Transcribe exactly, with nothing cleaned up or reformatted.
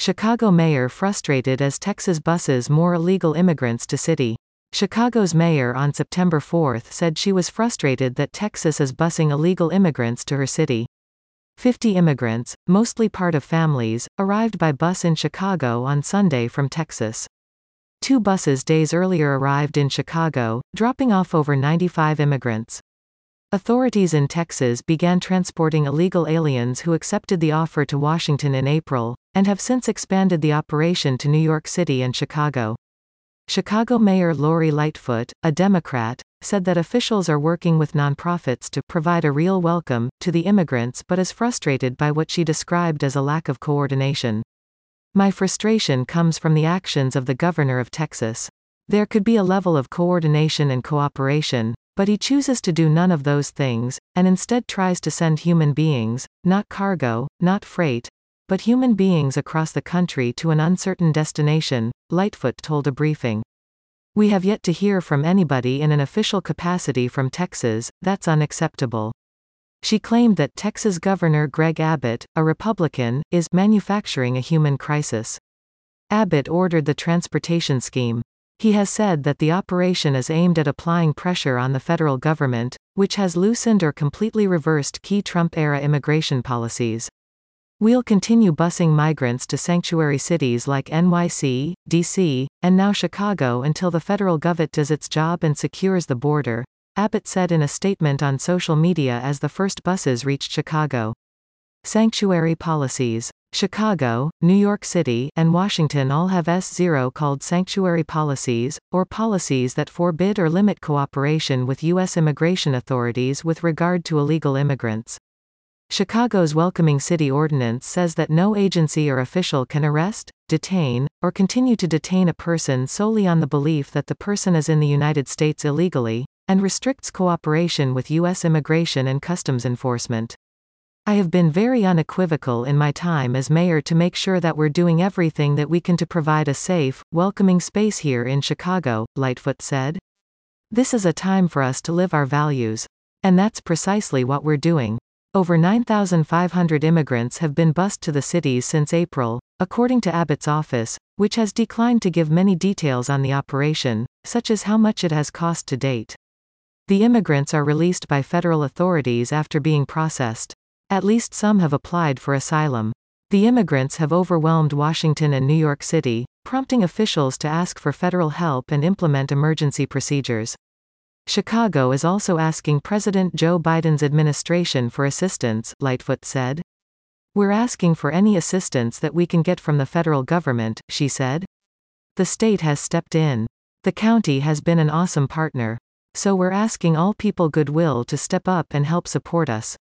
Chicago mayor frustrated as Texas buses more illegal immigrants to city. Chicago's mayor on September fourth said she was frustrated that Texas is busing illegal immigrants to her city. fifty immigrants, mostly part of families, arrived by bus in Chicago on Sunday from Texas. Two buses days earlier arrived in Chicago, dropping off over ninety-five immigrants. Authorities in Texas began transporting illegal aliens who accepted the offer to Washington in April, and have since expanded the operation to New York City and Chicago. Chicago Mayor Lori Lightfoot, a Democrat, said that officials are working with nonprofits to provide a real welcome to the immigrants but is frustrated by what she described as a lack of coordination. "My frustration comes from the actions of the governor of Texas. There could be a level of coordination and cooperation, but he chooses to do none of those things, and instead tries to send human beings, not cargo, not freight, but human beings across the country to an uncertain destination," Lightfoot told a briefing. "We have yet to hear from anybody in an official capacity from Texas. That's unacceptable." She claimed that Texas Governor Greg Abbott, a Republican, is manufacturing a human crisis. Abbott ordered the transportation scheme. He has said that the operation is aimed at applying pressure on the federal government, which has loosened or completely reversed key Trump-era immigration policies. "We'll continue busing migrants to sanctuary cities like N Y C, D C, and now Chicago until the federal government does its job and secures the border," Abbott said in a statement on social media as the first buses reached Chicago. Sanctuary policies. Chicago, New York City, and Washington all have S zero called sanctuary policies, or policies that forbid or limit cooperation with U S immigration authorities with regard to illegal immigrants. Chicago's Welcoming City Ordinance says that no agency or official can arrest, detain, or continue to detain a person solely on the belief that the person is in the United States illegally, and restricts cooperation with U S Immigration and Customs Enforcement. "I have been very unequivocal in my time as mayor to make sure that we're doing everything that we can to provide a safe, welcoming space here in Chicago," Lightfoot said. "This is a time for us to live our values. And that's precisely what we're doing." Over nine thousand five hundred immigrants have been bused to the cities since April, according to Abbott's office, which has declined to give many details on the operation, such as how much it has cost to date. The immigrants are released by federal authorities after being processed. At least some have applied for asylum. The immigrants have overwhelmed Washington and New York City, prompting officials to ask for federal help and implement emergency procedures. Chicago is also asking President Joe Biden's administration for assistance, Lightfoot said. "We're asking for any assistance that we can get from the federal government," she said. "The state has stepped in. The county has been an awesome partner. So we're asking all people goodwill to step up and help support us."